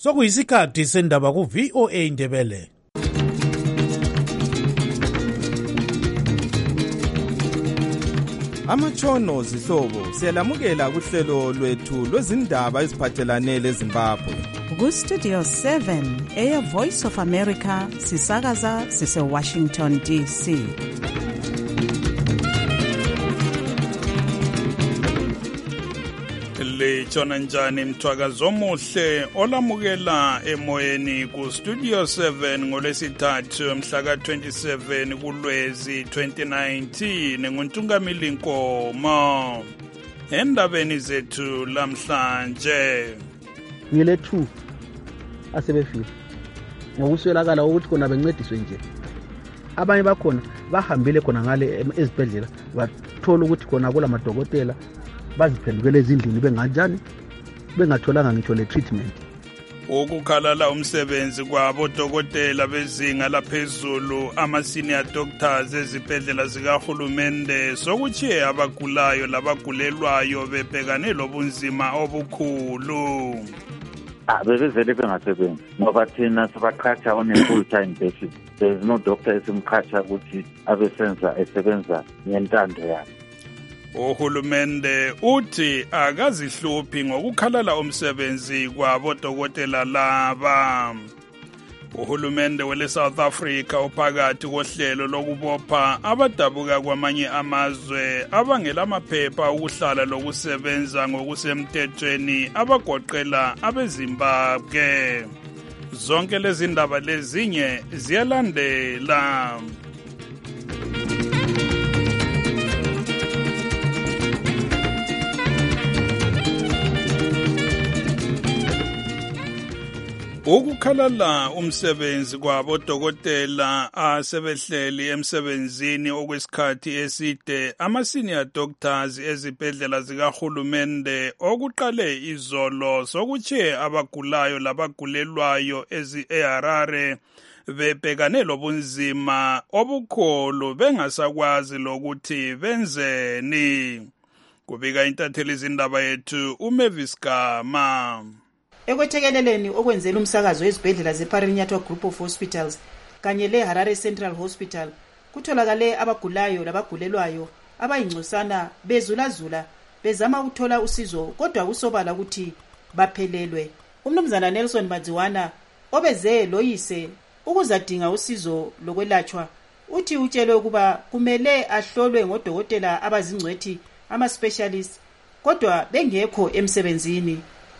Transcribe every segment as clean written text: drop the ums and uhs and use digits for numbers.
Sokuyisikhathi sendaba ku VOA Indebele. Amatshono zihlobo siyalamukela kuhlelo lwethu lwezindaba eziphathelane leZimbabwe. Ku-Studio 7 Air Voice of America sisakaza sise-Washington DC. Litshona njani mthwakazi omuhle olamukela emoyeni ku-Studio 7 ngolwesithathu mhla ka-27 kuLwezi 2019 nguNtungamili Nkomo. Endabeni zethu lamhlanje ngile 2 asebefile ngokuswelakala ukuthi khona bencediswe nje. Abanye bakhona bahambile khona ngale ezibhedlela bathola ukuthi khona kula madokotela baziphendukele ezindlini benganjani bengatholanga ngitsho le treatment. Ukukhalala umsebenzi kwabo dokotela bezinga laphezulu ama-senior doctors ezibhedlela zikahulumende sokutshiye abagulayo labagulelwayo bebhekane lobunzima obukhulu. Bebezele bengasebenzi ngoba thina sibaqhatsha on a full time basis. There is no doctor esimqhatsha ukuthi esebenza ngentando yakhe. Uhulumende uthi akazihluphi ngokukhalala umsebenzi kwabodokotela laba. Uhulumende wele South Africa uphakathi kohlelo lokubopha abadabuka kwamanye amazwe abangela amaphepha ukuhlala lokusebenza ngokusemthethweni abagoqela abeZimbabwe. Zonke lezi ndaba lezinye ziyalandela. Ukukhalala umsebenzi kwabodokotela asebehleli emsebenzini okwesikhathi eside ama-senior doctors ezibhedlela zikahulumende okuqale izolo sokutshiye abagulayo labagulelwayo eHarare bebhekane lobunzima obukhulu bengasakwazi lokuthi benzeni. Kubika intatheli izindaba yethu uMavis Gama. Ekwethekeleleni okwenzela umsakazo wezibhedlela zeParinyato Group of Hospitals kanye leHarare Central Hospital kutholakale abagulayo labagulelwayo abayingcosana bezulazula bezama ukuthola usizo kodwa kusobala ukuthi baphelelwe. Umnumzana Nelson Madziwana obeze loyise ukuzadinga usizo lokwelatshwa uthi utshelwe ukuba kumele ahlolwe ngodokotela abazingcwethi ama-specialist kodwa bengekho emsebenzini.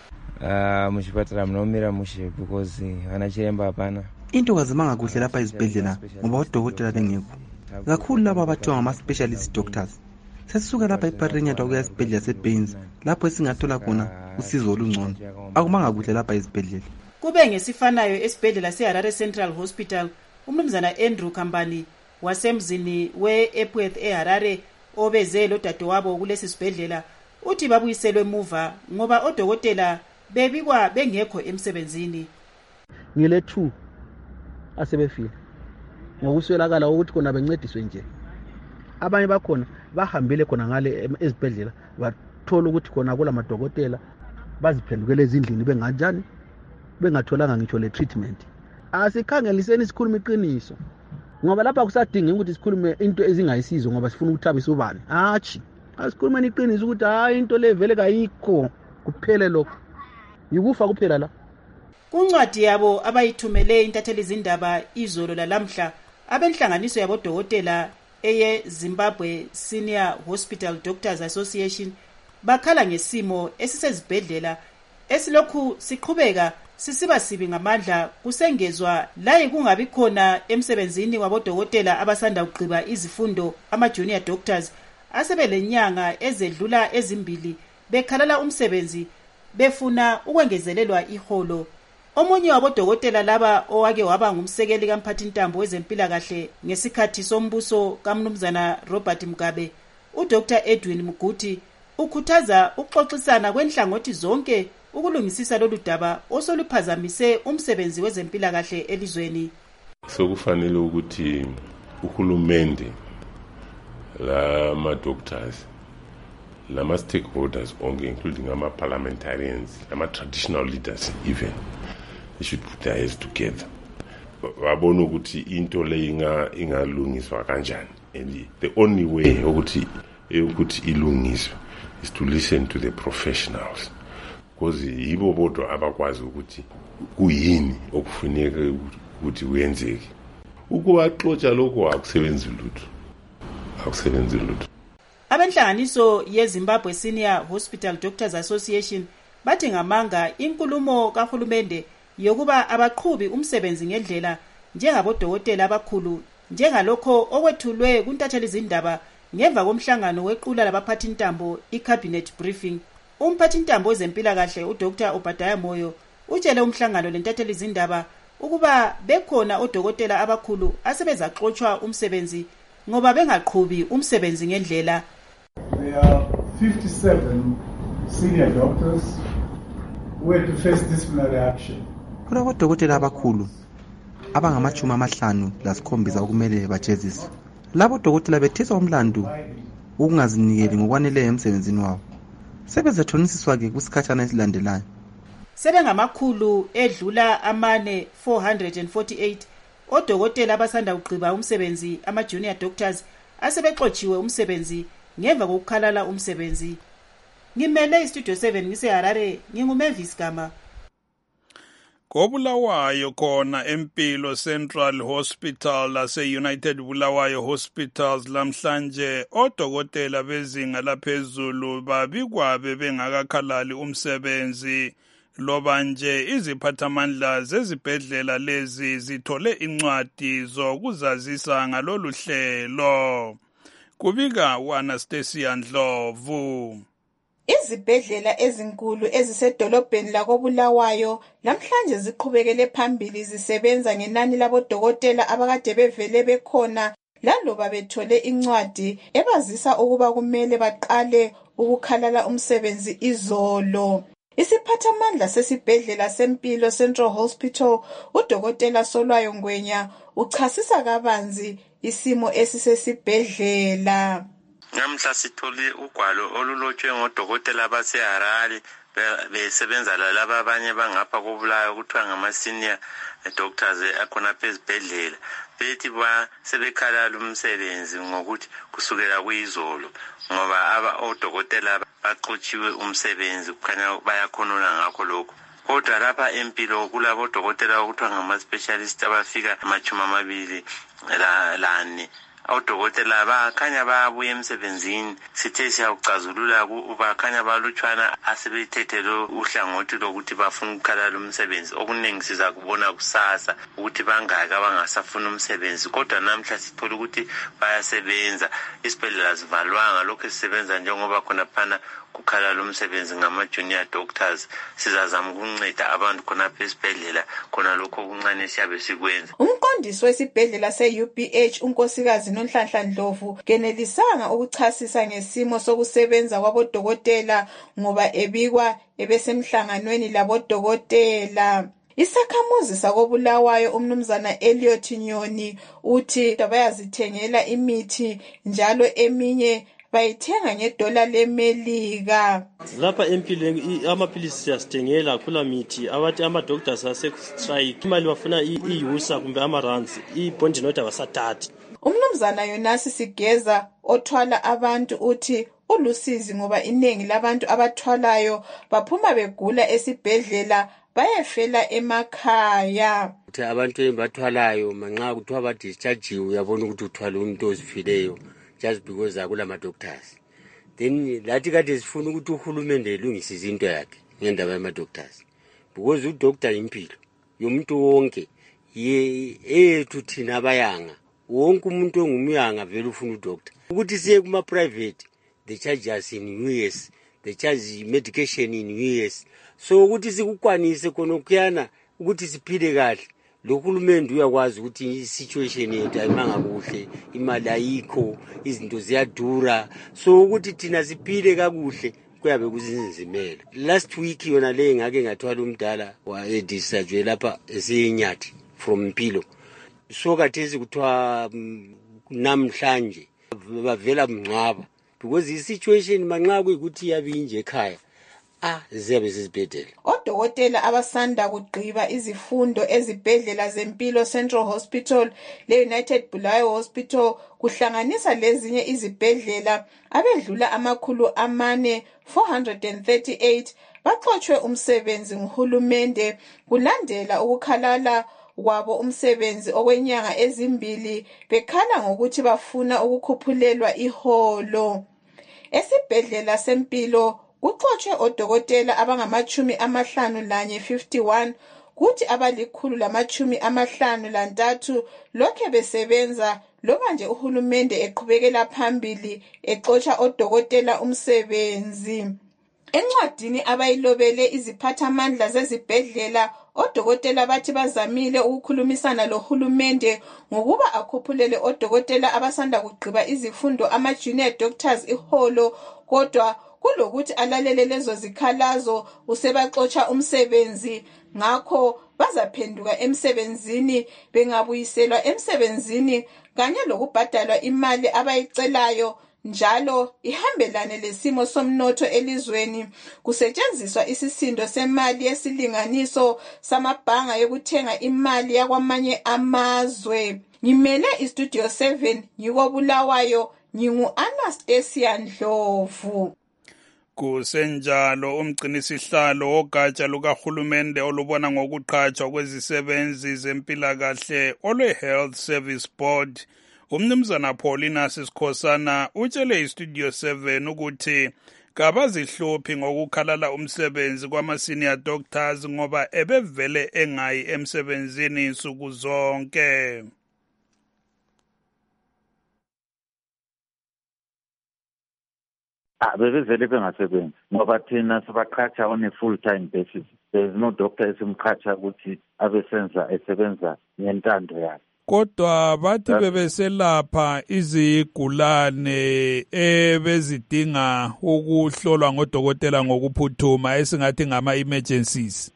Muchipatara munomira mushe because vanachiremba hapana. Into kazimanga kuhle lapha ezibhedlela ngoba odokotela bengekho. Kakhulu laba abathiwa ngama-specialist doctors. Sesisuka lapha eParinyato kuya esibhedlela seBains lapho esingathola khona usizo olungcono. Akumanga kuhle lapha ezibhedlela. Kube ngesifanayo esibhedlela seHarare Central Hospital umnumzana Andrew Kambani wasemzini we-Epworth eHarare obeze lodadewabo kulesi sibhedlela uthi babuyiselwe emuva ngoba odokotela bebikwa bengekho emsebenzini. Ngile 2 asebefile ngokuswelakala ukuthi khona bencediswe nje. Abanye bakhona bahambile khona ngale ezibhedlela bathola ukuthi khona kula madokotela baziphendukele ezindlini benganjani bengatholanga ngitsho le treatment. Asikhangeliseni isikhuluma iqiniso ngoba lapha kusadinga ukuthi sikhulume into ezingayisizo ngoba sifuna ukuthabisa ubani. Asikhulumeni iqiniso ukuthi hayi into le vele kayikho kuphele lokho. Yikufa kuphela la. Kuncwadi yabo abayithumele intatheli izindaba izolo lalamhla abenhlanganiso yabodokotela eye Zimbabwe Senior Hospital Doctors Association bakhala ngesimo esisezibhedlela esilokhu siqhubeka sisiba sibi ngamandla kusengezwa layi kungabi khona emsebenzini wabodokotela abasanda kugqiba izifundo ama-junior doctors asebelenyanga ezedlula ezimbili bekhalala umsebenzi befuna ukwengezelelwa iholo. Omunye wabodokotela laba owake waba ngumsekeli kamphathintambo wezempilakahle ngesikhathi sombuso kaMnumzana Robert Mugabe, uDr Edwin Muguti ukhuthaza ukuxoxisana kwenhlangothi zonke ukulungisisa lolu daba osoluphazamise umsebenzi wezempilakahle elizweni. Sokufanele ukuthi uhulumende lama-doctors lama-stakeholders onke including ama-parliamentarians, ama-traditional leaders even they should put their heads together. Babona ukuthi into le ingalungiswa kanjani, and the only way ukuthi ilungiswe is to listen to the professionals, because yibo bodwa abakwazi ukuthi kuyini okufuneka ukuthi kuyenzeke. Ukubaxotsha lokho akusebenzi lutho. Abenhlanganiso yeZimbabwe Senior Hospital Doctors Association bathi ngamanga inkulumo kahulumende yokuba abaqhubi umsebenzi ngendlela njengabodokotela abakhulu njengalokho okwethulwe kuntatheli izindaba ngemva komhlangano wequla labaphathintambo i-cabinet briefing. Umphathintambo wezempilakahle uDr Obadiah Moyo utshele umhlangano lentatheli izindaba ukuba bekhona odokotela abakhulu asebezaxotshwa umsebenzi ngoba bengaqhubi umsebenzi ngendlela. There are 57 senior doctors who had to face disciplinary action. Kulabodokotela abakhulu abangama-57 okumele bajeziswe. Labo dokotela betheswa umlandu ukungazinikeli ngokwaneleyo emsebenzini wabo. Sebezathonisiswa-ke kusikhathana esilandelayo. Sebengamakhulu edlula 448 odokotela abasanda kugqiba umsebenzi ama-junior doctors asebexotshiwe umsebenzi ngemva kokukhalala umsebenzi. Ngimele iStudio 7 ngiseHarare, nginguMavis Gama. KoBulawayo khona Empilo Central Hospital lase-United Bulawayo Hospitals lamhlanje odokotela bezinga laphezulu babikwabe bengakakhalali umsebenzi loba nje iziphathamandla zezibhedlela lezi zithole incwadi zokuzazisa ngalolu hlelo. Kubika uAnastasia Ndlovu. Izibhedlela ezinkulu ezisedolobheni lakoBulawayo namhlanje ziqhubekele phambili zisebenza ngenani labodokotela abakade bevele bekhona laloba bethole incwadi ebazisa ukuba kumele baqale ukukhalala umsebenzi izolo. Isiphathamandla sesibhedlela sempilo Central Hospital uDokotela Solwayo Ngwenya uchasisa kabanzi isimo esisesibhedlela. Namhla sithole ugwalo olulotshwe ngodokotela baseHarare besebenza lalaba abanye bangapha koBulawayo kuthiwa ngama-senior doctors akhona phezibhedlela. Bethi sebekhalala umsebenzi ngokuthi kusukela kuyizolo ngoba odokotela baxotshiwe umsebenzi kukhanya bayakhonona ngakho lokho. Kodwa lapha empilo kulabo dokotela okuthiwa ngama-specialist abafika 24. Odokotela bakhanya babuye emsebenzini sithe siyawucazulula bakhanya balutshwana asebethethelo uhlangothi lokuthi bafuna ukukhalala umsebenzi. Okuningi siza kubona kusasa ukuthi bangaka abangasafuna umsebenzi, kodwa namhla sithola ukuthi bayasebenza. Isibhedlela zivalwanga lokho sisebenza njengoba khona phana kukhalala umsebenzi ngama-junior doctors. Sizazama ukunceda abantu khona phesibhedlela khona lokho okuncane siyabe sikwenza. Umqondisi wesibhedlela se-UBH unkosikazi Nonhlanhla Ndlovu kenelisanga ukuchasisa ngesimo sokusebenza kwabodokotela ngoba ebikwa ebesemhlanganweni labodokotela. Isakhamuzi sakoBulawayo umnumzana Elliot Nyoni uthi bayazithengela imithi njalo eminye bayithenga ngedola leMelika. Lapha empilo amaphilisi siyasithengela kula mithi abathi ama-doctors ase-strike imali bafuna iyusa kumbe ama-runs i-bond note abasathathi. Umnumzana Yonasi Sigeza othwala abantu uthi ulusizi ngoba inengi labantu abathwalayo baphuma begula esibhedlela bayefela emakhaya. Abantu bathwalayo manxa kuthiwa badischargiwe uyabona ukuthi uthwala umuntu ozifileyo just because akula ma-doctors. Then lathi kade sifuna ukuthi uhulumende elungise izinto yakhe ngendaba yama-doctors, because udoktar impilo yomuntu wonke yethu thina abayanga. Wonke umuntu ongumyanga vele ufuna udoktar. Ukuthi siye kuma-private, they charge us in US, they charge medication in US. So ukuthi sikukwanise khona ukuyana ukuthi siphile kahle. Lo hulumende uyakwazi ukuthi i-situation yethu ayimanga kuhle, imali ayikho, izinto ziyadura. So ukuthi thina siphile kakuhle kuyabe kuzinzimela. Last week yona le ngake ngathwala umdala wa-discharge lapha eseNyathi from Mpilo. So kathesi kuthiwa namhlanje bavela mngcwaba because i-situation manxa kuyikuthi iyabinje ekhaya ziyabe zizibhedlela. Odokotela abasanda kugqiba izifundo ezibhedlela zempilo Central Hospital le-United Bulawayo Hospital kuhlanganisa lezinye izibhedlela abedlula 438 baxotshwe umsebenzi nguhulumende kulandela ukukhalala kwabo umsebenzi okwenyanga ezimbili bekhala ngokuthi bafuna ukukhuphulelwa iholo. Esibhedlela sempilo kuxotshwe odokotela abangama51 kuthi abali153 lokhe besebenza loba nje uhulumende eqhubekela phambili exotsha odokotela umsebenzi. Encwadini abayilobele iziphathamandla zezibhedlela odokotela bathi bazamile ukukhulumisana lohulumende ngokuba akhuphulele odokotela abasanda kugqiba izifundo ama-junior doctors iholo, kodwa kulokuthi alalele lezo zikhalazo usebaxotsha umsebenzi, ngakho bazaphenduka emsebenzini bengabuyiselwa emsebenzini kanye lokubhadalwa imali abayicelayo njalo ihambelane lesimo somnotho elizweni, kusetshenziswa isisindo semali yesilinganiso samabhanga yokuthenga imali yakwamanye amazwe. Ngimele iStudio 7 ngikobulawayo, ngingu-Anastasia Ndlovu. Kusenjalo umgcinisihlalo wogatsha lukahulumende olubona ngokuqhatshwa kwezisebenzi zempilakahle olwe-Health Service Board umnumzana Paulina Sikhosana utshele iStudio 7 ukuthi kabazihluphi ngokukhalala umsebenzi kwama-senior doctors ngoba ebevele engayi emsebenzini nsuku zonke. Bebevele bengasebenzi ngoba thina sibaqhatsha on a full time basis. There is no doctor esimqhatsha ukuthi esebenza ngentando yakhe. Kodwa bathi bebeselapha izigulane ebezidinga ukuhlolwa ngodokotela ngokuphuthuma esingathi ngama-emergencies.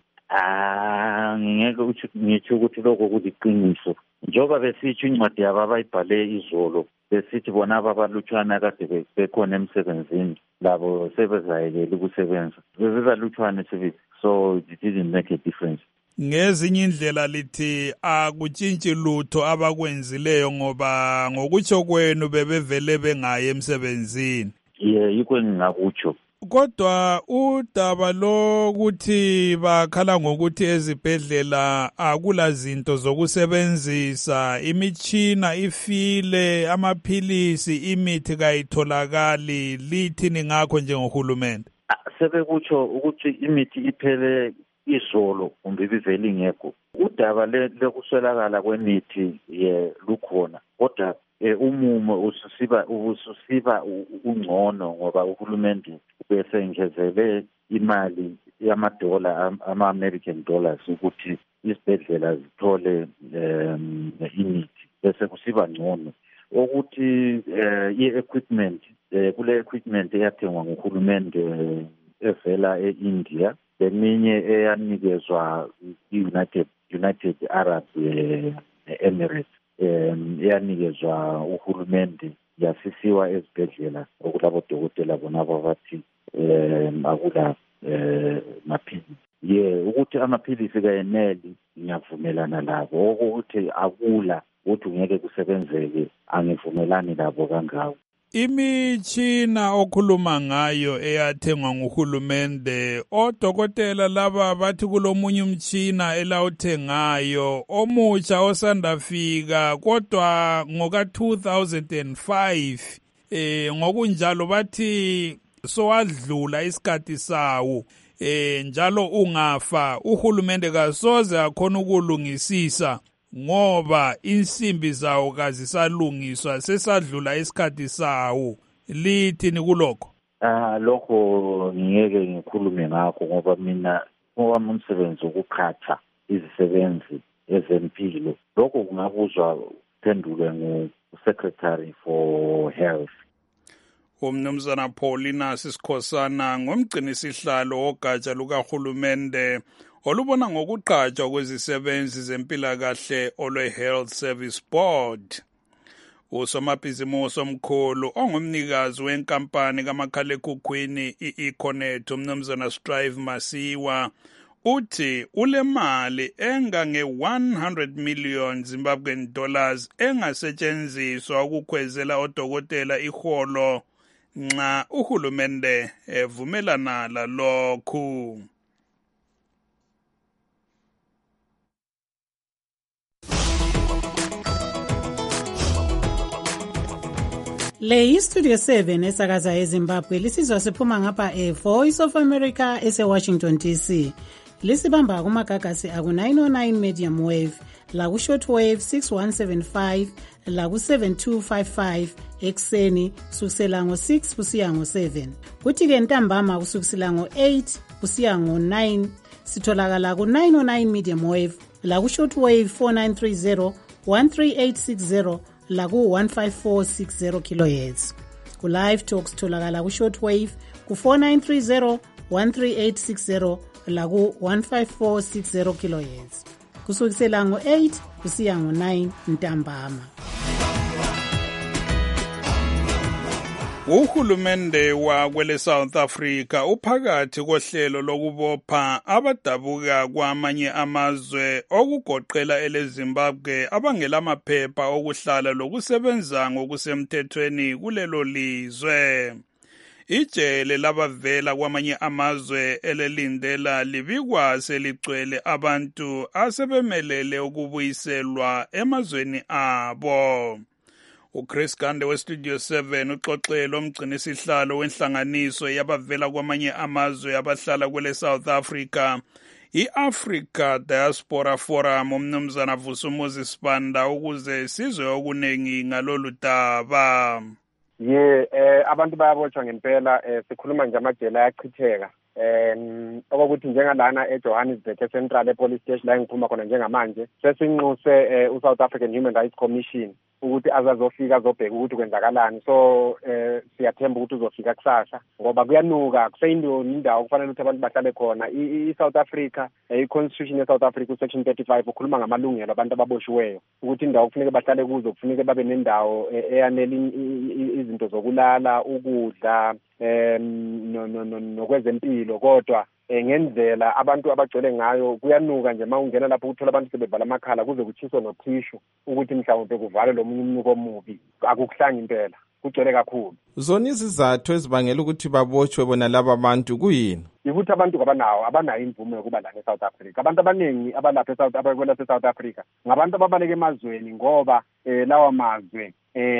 Ngeke ngitsho ukuthi lokho kuliqiniso. Njengoba besitsho incwadi yabo abayibhale izolo, besithi bona ababalutshwana kade bekhona emsebenzini labo sebezayekela ukusebenza. Bebebalutshwane sibili, so it didn't make a difference. Ngezinye indlela lithi akutshintshi lutho abakwenzileyo ngoba ngokutsho kwenu bebevele bengayi emsebenzini. Yikho engingakutsho. Kodwa udaba lokuthi bakhala ngokuthi ezibhedlela akula zinto zokusebenzisa, imitshina ifile, amaphilisi, imithi kayitholakali, lithini ngakho njengohulumende? Sebekutsho ukuthi imithi iphele izolo kumbe ibivele ingekho. Udaba lekuswelakala kwemithi lukhona, kodwa umumo ususiba ungcono ngoba uhulumende besengezele imali yamadola ama-American dollars ukuthi izibhedlela zithole imithi bese kusiba ngcono. Ukuthi i-equipment kule equipment eyathengwa nguhulumende evela e-India, leminye eyanikezwa United Arab Emirates eyanikezwa uhulumende yasisiwa ezibhedlela okulabo dokotela bona ababathi akula maphilisi. Ukuthi amaphilisi kayeneli ngiyavumelana labo, ukuthi akula ukuthi ngeke kusebenzeke angivumelani labo kangako. Imitshina okhuluma ngayo eyathengwa nguhulumende, odokotela laba bathi kulomunye umtshina elawuthengayo omutsha osandafika kodwa ngoka-2005 ngokunjalo bathi sowadlula isikhathi sawo njalo ungafa uhulumende kasoze akhona ukulungisisa ngoba insimbi zawo kazisalungiswa, sesadlula isikhathi sawo. Lithini kulokho? Lokho ngeke ngikhulume ngakho ngoba mina owami umsebenzi wokuqhatha izisebenzi ezempilo. Lokho kungabuzwa phendulwe ngu-Secretary for Health. Umnumzana Paulina Sikhosana ngomgcinisihlalo wogatsha lukahulumende olubona ngokuqhatshwa kwezisebenzi zempilakahle olwe-Health Service Board. Usomabhizimusi omkhulu ongumnikazi wenkampani kamakhalekhukhwini i-Econet umnumzana Strive Masiwa uthi ule mali engange 100 million Zimbabwean dollars engasetshenziswa ukukhwezela odokotela iholo nxa uhulumende evumelana lalokhu. Le yi-Studio 7 esakaza eZimbabwe lisizwa siphuma ngapha Voice of America ese-Washington DC. Lisibamba kumagagasi aku-909 medium wave, laku-short wave 6175, laku-7255 ekseni kusukisela ngo-6 kusiya ngo-7. Kuthi-ke ntambama kusukisela ngo-8 kusiya ngo-9 sitholakala ku-909 medium wave, laku-short wave 4930, 13860, laku-15460 kHz. Ku-live talk sitholakala ku-short wave ku-4930, 13860, laku-15460 kHz. Kusukisela ngo-8 kusiya ngo-9 ntambama. Uhulumende wakwele South Africa uphakathi kohlelo lokubopha abadabuka kwamanye amazwe okugoqela eleZimbabwe abangelamaphepha okuhlala lokusebenza ngokusemthethweni kulelo lizwe. Ijele labavela kwamanye amazwe elelindela libikwa seligcwele abantu asebemelele ukubuyiselwa emazweni abo. uChris Gande weStudio 7 uxoxela umgcinisihlalo wenhlanganiso yabavela kwamanye amazwe abahlala kwele South Africa i-Africa Diaspora Forum umnumzana Vusumuzi Sibanda ukuze sizwe okunengi ngalolu daba. Abantu bayabotshwa ngempela sikhuluma nje amajele ayachitheka okokuthi njengalana eJohannesburg Central Police Station la ngiphuma khona njengamanje sesinxuse uSouth African Human Rights Commission ukuthi azazofika azobheka ukuthi kwenzakalani. So siyathemba ukuthi uzofika kusasa ngoba kuyanuka kuseyindoni indawo kufanele ukuthi abantu bahlale khona. I-South Africa i-Constitution ye-South Africa section 35 ukhuluma ngamalungelo abantu ababoshiweyo ukuthi indawo kufanele bahlale kuzo kufanele babe nendawo eyanele izinto zokulala, ukudla nokwezempilo. Kodwa ngendlela abantu abagcwele ngayo kuyanuka nje mawungena lapho ukuthola abantu sebevala amakhala kuze kuchiswe nothishu ukuthi mhlawumbe kuvale lo mnuko omubi. Akukuhlanga impela, kugcwele kakhulu. Zona izizathu ezibangela ukuthi babotshwe bona laba abantu kuyini? Ukuthi abantu abanayo imvume yokuba la eSouth Africa. Abantu abaningi abalapha eSouth Africa ngabantu ababaleka emazweni ngoba lawa mazwe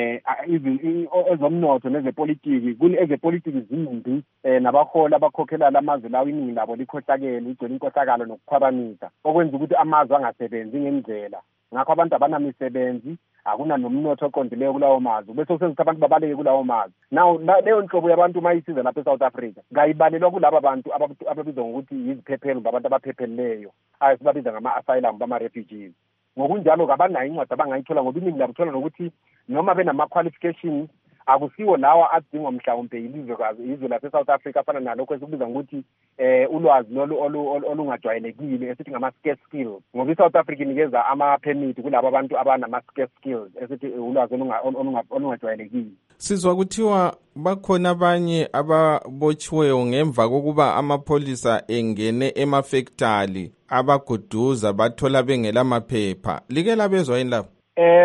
ezomnotho nezepolitiki ezepolitiki zimbi nabaholi abakhokhela lamazwe lawo iningi labo likhohlakele igcwele inkohlakalo nokukhwabanisa okwenza ukuthi amazwe angasebenzi ngendlela. Ngakho abantu abanamisebenzi akuna nomnotho oqondileyo kulawo mazwe bese kusenza abantu babaleke kulawo mazwe. Now leyo nhlobo yabantu mayisiza lapha eSouth Africa ngayibalelwa kulabo bantu ababizwa ngokuthi yiziphephelo ngabantu abaphepheleyo asibabiza ngama-asylum bama-refugees. Ngokunjalo kabanayo incwadi abangayithola ngoba iningi labo uthola nokuthi noma benama-qualifications akusiwo lawa adingwa mhlawumbe izwe lase-South Africa afana nalokho esikubiza ngokuthi ulwazi olungajwayelekile esithi ngama-scarce skills ngoba i-South Africa inikeza ama-permit kulabo abantu abanama-scarce skills esithi ulwazi olungajwayelekile. Sizwa kuthiwa bakhona abanye ababotshiweyo ngemva kokuba amapholisa engene emafektali abaguduza bathola bengela maphepha. Like labezwa yini lapho?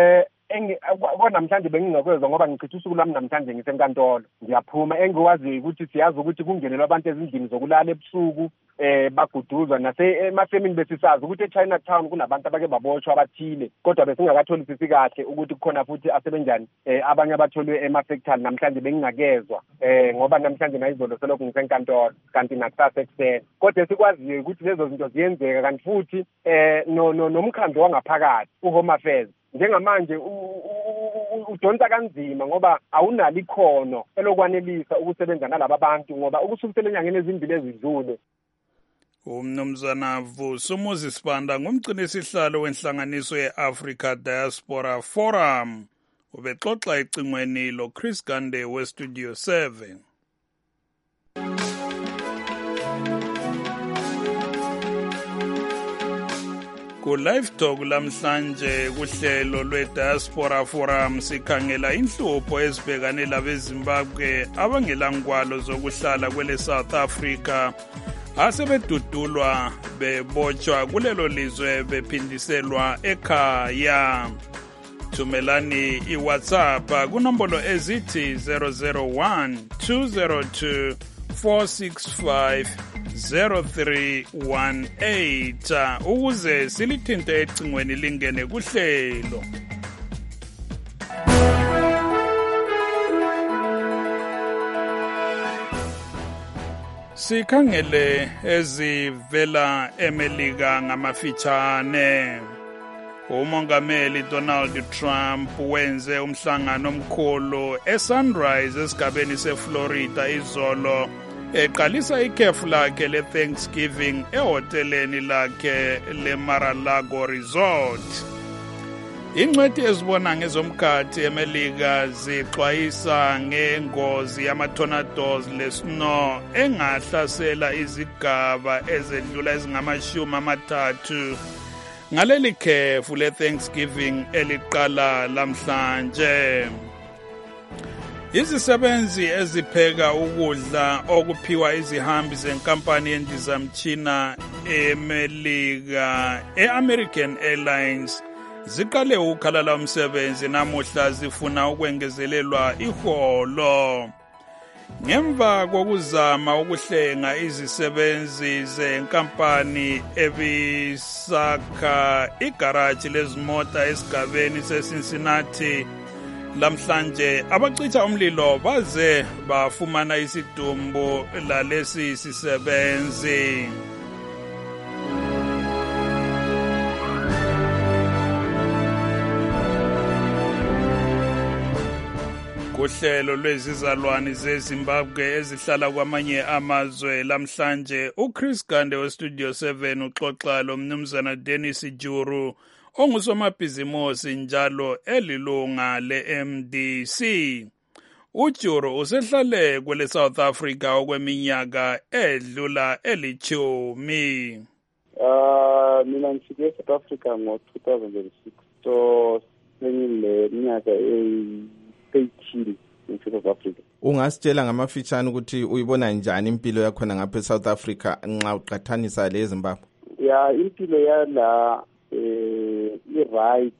Namhlanje bengingakwezwa ngoba ngichitha usuku lami namhlanje ngisenkantolo ngiyaphuma. Engikwaziyo ukuthi siyazi ukuthi kungenelwa abantu ezindlini zokulala ebusuku baguduzwa nasemafemini besisazi ukuthi eChinatown kunabantu abake babotshwa abathile kodwa besingakatholisisi kahle ukuthi kukhona futhi asebenjani abanye abatholwe emafektali. Namhlanje bengingakezwa ngoba namhlanje nayizolo selokhu ngisenkantolo kanti nakusasa ekuseni. Kodwa sikwaziyo ukuthi lezo zinto ziyenzeka kanti futhi nomkhandlo wangaphakathi uHome Affairs njengamanje udonsa kanzima ngoba awunalo ikhono elokwanelisa ukusebenza nalaba bantu ngoba ukusukela enyangeni ezimbili ezidlule. Umnumzana Vusumuzi Sibanda ngumgcinisihlalo wenhlanganiso ye-Africa Diaspora Forum ubexoxa ecingweni loChris Gande weStudio 7. Ku live talk lamhlanje kuhlelo lwe-Diaspora Forum sikhangela inhlupho ezibhekane labeZimbabwe abangelangwalo zokuhlala kwele South Africa asebedudulwa bebotshwa kulelo lizwe bephindiselwa ekhaya. Thumelani iWhatsApp kunombolo ezithi 001 202 465 0318 ukuze silithinte ecingweni lingene kuhlelo. Sikhangele ezivela eMelika ngamafitshane. Umongameli Donald Trump wenze umhlangano omkhulu eSunrise esigabeni seFlorida izolo eqalisa ikhefu lakhe le-Thanksgiving ehoteleni lakhe le-Mar-a-Lago Resort. Ingcwethi ezibona ngezomkhathi eMelika zixwayisa ngengozi yama-tornadoes le-snow engahlasela izigaba ezedlula ezingama-30 ngaleli khefu le-Thanksgiving eliqala lamhlanje. Izisebenzi ezipheka ukudla okuphiwa izihambi zenkampani yendizamtshina eMelika e-American Airlines ziqale ukukhalala umsebenzi namuhla zifuna ukwengezelelwa iholo. Ngemva kokuzama ukuhlenga izisebenzi zenkampani ebisakha igaraji lezimota esigabeni seCincinnati lamhlanje, abacitsha umlilo baze bafumana isidumbu lalesi sisebenzi. Kuhlelo lwezizalwane zeZimbabwe ezihlala kwamanye amazwe lamhlanje, uChris Gande weStudio 7 uxoxa lomnumzana Dennis Juru ongusomabhizimosi njalo elilunga le-MDC. Ujuru usehlale kwele South Africa okweminyaka edlula elithumi. Mina ngifike eSouth Africa ngo-2006, so sengileminyaka 18 eSouth Africa. Ungasitshela ngamafitshane ukuthi uyibona njani impilo yakhona ngapha eSouth Africa nxa uqathanisa leZimbabwe? Ya, impilo yala i-right,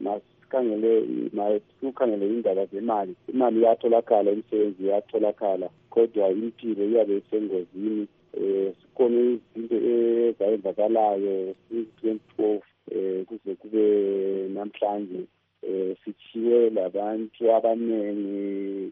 masikhangele indaba zemali. Imali iyatholakala, imisebenzi iyatholakala, kodwa impilo iyabe isengozini. Sikhona izinto ezayenzakalayo since 2012 kuze kube namhlanje. Sithiwe labantu abanengi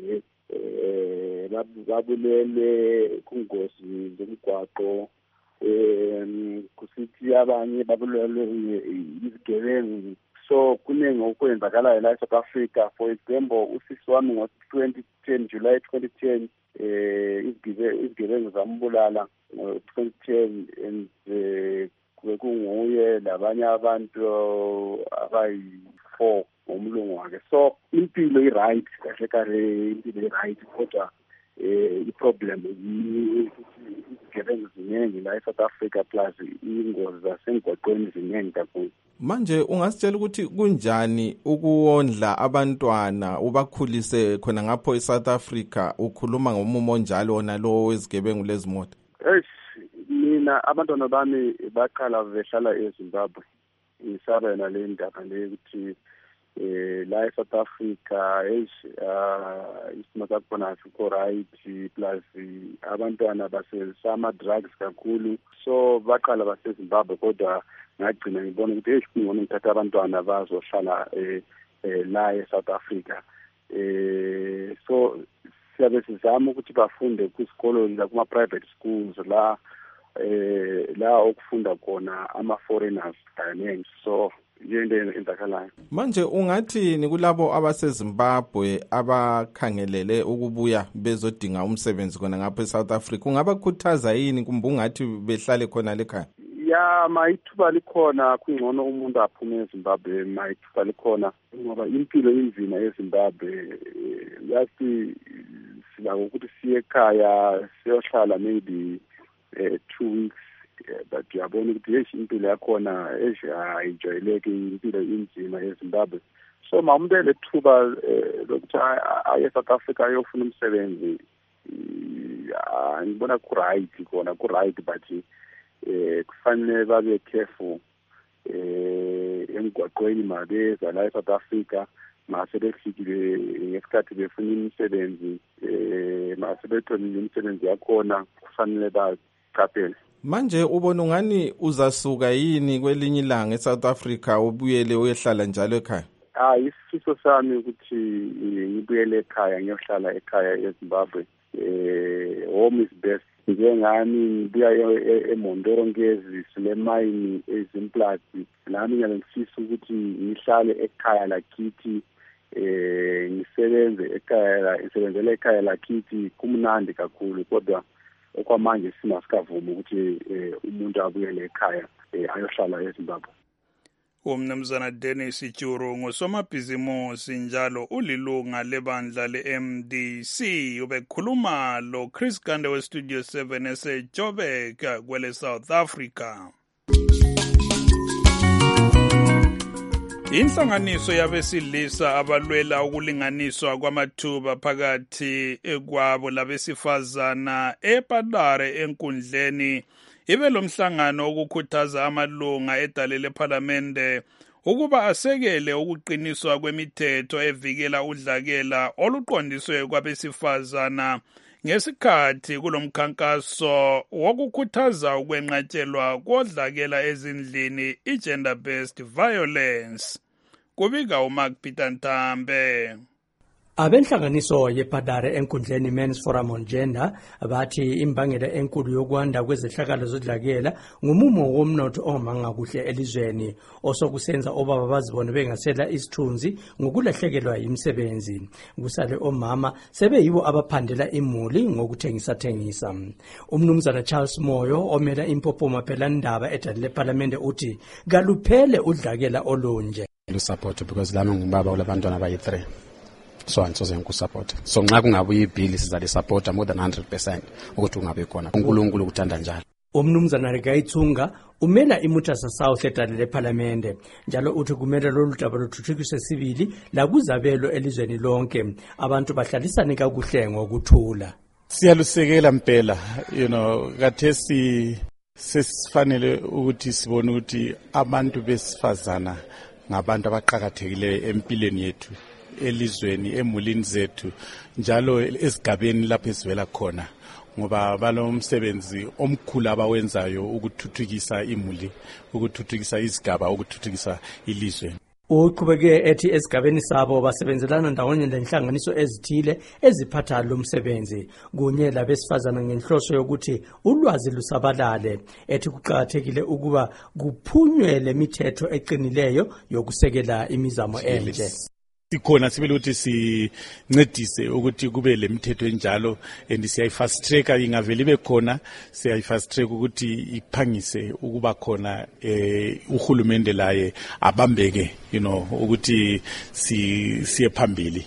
babulele kungozi zomgwaqo, kusithi abanye babulele izigebengu. So kuningi okwenzakalayo la eSouth Africa. For example, usisi wami ngo-2010, July 2010, izigebengu zambulala ngo-2010 and kunguye labanye abantu abayi-4 ngomlungu wakhe. So impilo i-right, kahle kahle impilo i-right, kodwa i-problem izigebengu ziningi la eSouth Africa plus ingozi zasemgwaqweni ziningi kakhulu. Manje ungasitshela ukuthi kunjani ukuwondla abantwana ubakhulise khona ngapho eSouth Africa, ukhuluma ngomumo onjalo wona lo wezigebengu lezimota? Mina abantwana bami baqala behlala eZimbabwe. Ngisaba yona le ndaba le ukuthi la eSouth Africa isimo sakhona asikho right, plus abantwana basebenzisa ama-drugs kakhulu. So baqala baseZimbabwe, kodwa ngagcina ngibona ukuthi kungcono ngithatha abantwana bazohlala la eSouth Africa. So siyabe sizama ukuthi bafunde kwisikolo la kuma-private schools la okufunda khona ama-foreigners kaningi. So yinto enzakalayo manje. Ungathini kulabo abaseZimbabwe abakhangelele ukubuya bezodinga umsebenzi khona ngapha eSouth Africa? Ungabakhuthaza yini kumbe ungathi behlale khona lekhaya? Ya, mayithuba likhona, kungcono umuntu aphume eZimbabwe, mayithuba likhona ngoba impilo inzima eZimbabwe. Yathi silako ukuthi siye ekhaya siyohlala maybe 2 weeks but uyabona ukuthi impilo yakhona ayijwayeleki, impilo inzima eZimbabwe. So umuntu elethuba lokuthi aye South Africa ayofuna umsebenzi, ngibona ku-right but kufanele babe careful emgwaqweni mabeza la eSouth Africa, mase befikile ngesikhathi befuna imisebenzi, mase betholile imisebenzi yakhona kufanele baqaphele. Manje ubona ungani uzasuka yini kwelinye ilanga eSouth Africa ubuyele uyehlala njalo ekhaya? Isifiso sami ukuthi ngibuyele ekhaya, ngiyohlala ekhaya eZimbabwe. Home is best. Njengami ngibuya eMondoro Ngezi silemayini eZimplati, nami ngiyangifisa ukuthi ngihlale ekhaya lakithi, ngisebenzele ekhaya lakithi, kumnandi kakhulu, kodwa okwamanje singasikavumi ukuthi umuntu abuyele ekhaya ayohlala eZimbabwe. Umnumzana Dennis Ijuru ngusomabhizimusi njalo ulilunga lebandla le-MDC. Ubekhuluma lo Chris Gande weStudio 7 eseJoburg kwele South Africa. Inhlanganiso yabesilisa abalwela ukulinganiswa kwamathuba phakathi kwabo labesifazana ePadare enkundleni ibe lomhlangano ukukhuthaza amalunga edale lephalamende ukuba asekele ukuqiniswa kwemithetho evikela udlakela oluqondiswe kwabesifazana ngesikhathi kulomkhankaso wokukhuthaza ukwenqatshelwa kodlakela ezindlini i-gender based violence. Kubika uMark Peter Ntambe. Abenhlanganiso yePadare enkundleni Men's Forum on Gender bathi imbangela enkulu yokwanda kwezehlakalo zodlakela ngumumo womnotho omanga kuhle elizweni osokusenza obaba bazibone bengasela isithunzi ngokulahlekelwa imisebenzi. Kusale omama sebeyibo abaphandela imuli ngokuthengisa. Umnumzana Charles Moyo omela impopoma phela ndaba edale leParliament uthi kaluphele udlakela olunje. Support because lami ngubaba kulabantwana abayi3. So ansoze ngikusupport. So nxa kungabuya ibill sizali support more than 100% ukuthi ungabe khona. uNkulunkulu uthanda njalo. Umnumzana Regayithunga umela iMutasa South edale leParliament njalo uthi kumele lolu daba luthuthukiswe sibili la kuzabelo elizweni lonke abantu bahlalisane kakuhle ngokuthula. Siyalusekela mpela kathesi sesifanele ukuthi sibone ukuthi abantu besifazana ngabantu abaqhakathekileyo empilweni yethu, elizweni, emulini zethu, njalo esigabeni lapho esivela khona, ngoba balomsebenzi omkhulu abawenzayo ukuthuthukisa imuli, ukuthuthukisa izigaba, ukuthuthukisa ilizwe. Uqhubeke ethi esigabeni sabo basebenzelana ndawonye lenhlanganiso ezithile eziphatha lo msebenzi kunye labesifazana ngenhloso yokuthi ulwazi lusabalale, ethi kuqhakathekile ukuba kuphunywe lemithetho eqinileyo yokusekela imizamo enje. Sikhona sibele ukuthi sincedise ukuthi kube lemithetho enjalo and siyayifast track ingaveli bekhona, siyayifast track ukuthi iphangise ukuba khona, uhulumende laye abambeke ukuthi siye phambili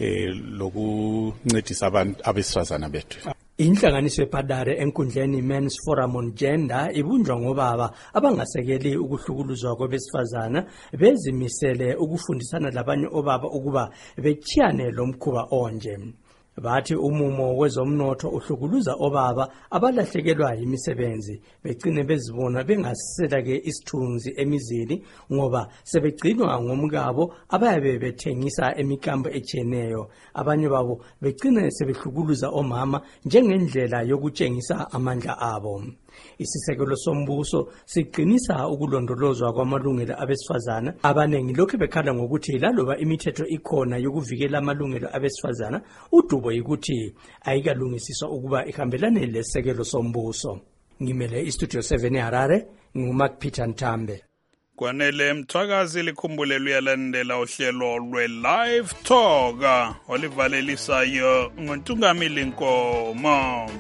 lokuncedisa abantu abesifazana bethu. Inhlanganiso yePadare enkundleni Men's Forum on Gender ibunjwa ngobaba abangasekeli ukuhlukuluzwa kwabesifazana bezimisele ukufundisana labanye obaba ukuba bechiyane lomkhuba onje. Bathi umumo wezomnotho uhlukuluza obaba abalahlekelwa imisebenzi begcine bezibona bengasela ke isithunzi emizini ngoba sebegcinwa ngomkabo abayabe bethengisa emikambo echeneyo. Abanye babo begcine sebehlukuluza omama njengendlela yokutshengisa amandla abo. Isisekelo sombuso siqinisa ukulondolozwa kwamalungelo abesifazana. Abanengi lokho bekhala ngokuthi laloba imithetho ikhona yokuvikela amalungelo abesifazana, udubo yikuthi ayikalungisiswa ukuba ihambelane lesekelo sombuso. Ngimele iStudio 7 eHarare, nguMark Peter Ntambe. Kwanele mthwakazi likhumbule luyalandela uhlelo lwe-Live Talk olivalelisayo nguNtungamili Nkomo.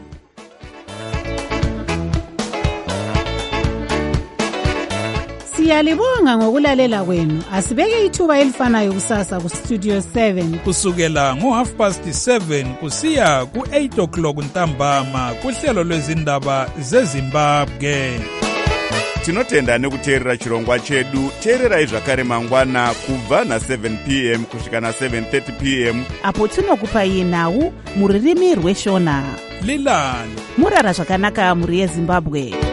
Siyalibonga ngokulalela kwenu. Asibeke ithuba elifanayo kusasa ku Studio 7 kusukela ngo7:30 kusiya ku8 o'clock ntambama kuhlelo lwezindaba zeZimbabwe. Tinotenda nekuteerera chirongwa chedu. Teererai zvakare mangwana kubva na7 p.m. kusvika na7:30 p.m. apo tinokupai nhau muririmi rweshona. Lilani murara zvakanaka muri yeZimbabwe.